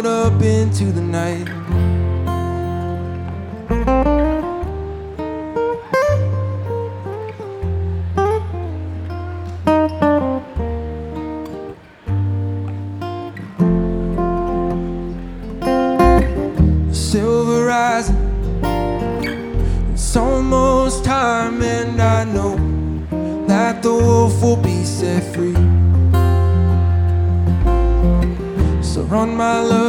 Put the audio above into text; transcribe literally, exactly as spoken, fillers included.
out up into the night. Silver rising, it's almost time, and I know that the wolf will be set free. So run, my love,